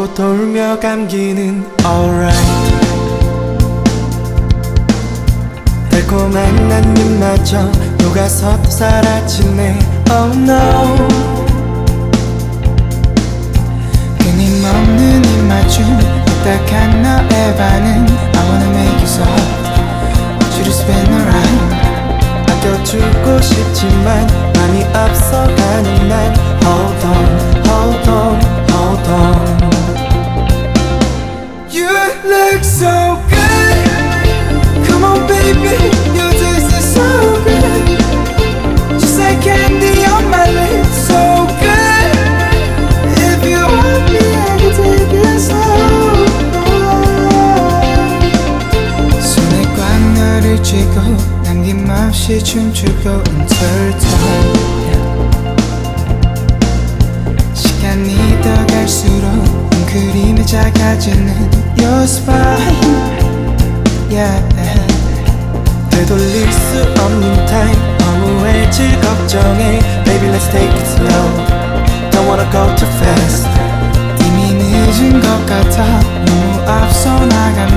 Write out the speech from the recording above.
또 돌며 감기는 alright. 달콤한 한 입마저 녹아서 또 사라지네. Oh no. 끊임없는 입맞춤 딱딱한 너의 반응. I wanna make you soft. Want you to spin around. 아껴주고 싶지만 맘이 앞서가는 난 Hold on, hold on, hold on. You look so good. Come on baby, your taste is so good. Just like candy on my lips, so good. If you want me, I can take it slow. 손에 꽉 너를 쥐고 남김없이 춤추고 until time. 시간이 더 갈수록 웅크림에 작아지는 your spine. Yeah. 되돌릴 수 없는 time 허무해질 걱정해. Baby let's take it slow. Don't wanna go too fast. 이미 늦은 것 같아. 너무 앞서 나가면